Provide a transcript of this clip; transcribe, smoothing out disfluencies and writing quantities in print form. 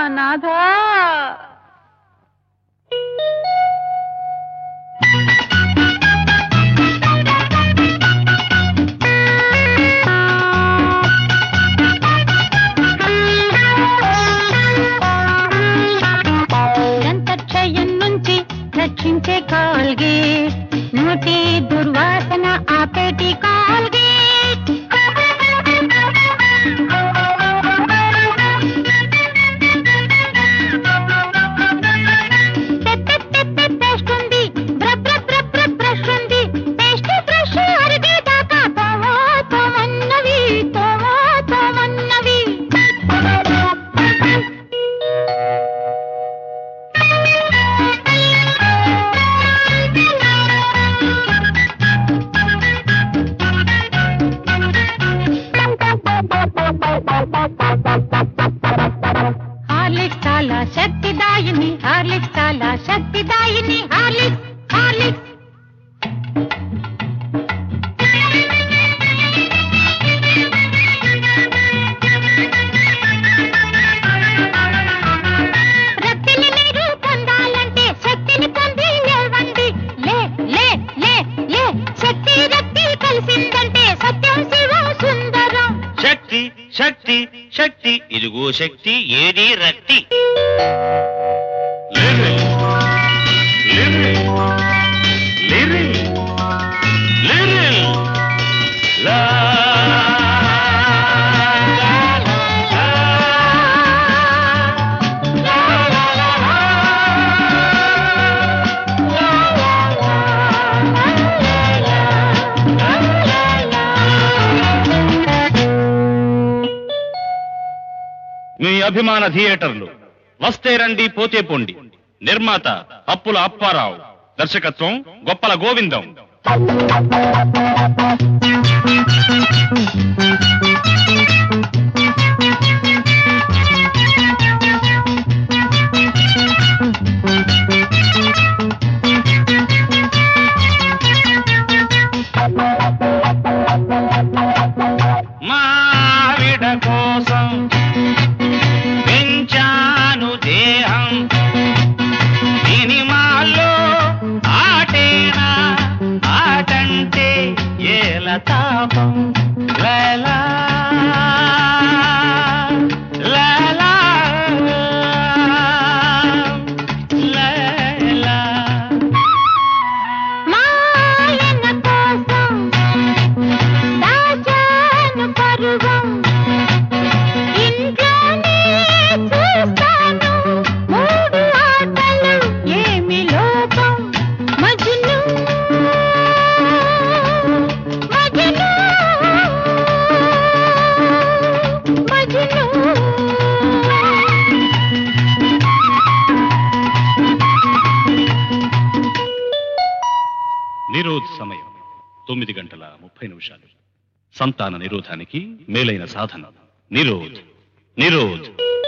నాథా దంతక్షయం నుంచి రక్షించే కాల్గేట్, నోటి దుర్వాసన ఆపేటి కాల్గేట్. పేస్ట్ ఉంది, బ్రష్ ఉంది, పేస్ట్ బ్రష్ అరిగేదాకా తోమన్నవి. హార్లిక్స్ చాలా శక్తిదాయిని, హార్లిక్స్ చాలా శక్తిదాయిని, హార్లిక్స్ హార్లిక్స్. రక్తిని మీరు పొందాలంటే శక్తిని పొంది లేవండి. లే లే లే లే శక్తి రక్తి కలిసిందంటే సత్యం శివం సుందరం. శక్తి శక్తి శక్తి, ఇదిగో శక్తి, ఏది రక్తి. మీ అభిమాన థియేటర్లు వస్తే రండి పోతే పొండి. నిర్మాత అప్పుల అప్పారావు, దర్శకత్వం గొప్పల గోవిందం. మావిడ కోసం పెంచాను దేహం, సినిమాల్లో ఆటేనా ఆటంటే ఏల తాపం. లలా లలా లలా. మాయన కోసం దాచాను పరువం, ఇంట్లోనే చూస్తాను మూడు ఆటలు, ఏమి లోపం. మజ్ను మజ్ను మజ్ను. నిరోధ్ సమయం 9:30. సంతాన నిరోధానికి మేలైన సాధన నిరోధ్. నిరోధ్.